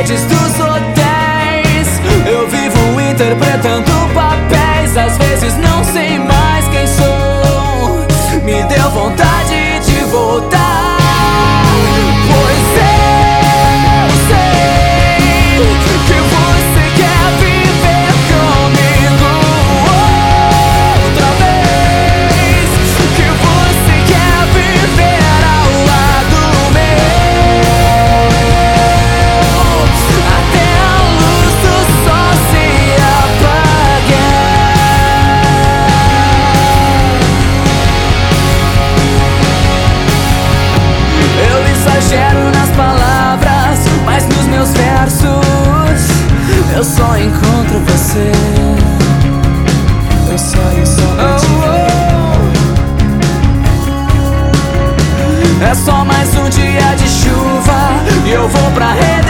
paredes dos hotéis. Eu vivo interpretando papéis, às vezes não sei mais quem sou. Me deu vontade de voltar, pois eu sei que você quer viver comigo outra vez, que você quer viver ao lado meu, até a luz do sol se apagar. Eu exagero nas palavras, mas nos meus versos eu só encontro você. Eu saio só pra te ver. É só mais um dia de chuva e eu vou pra rede.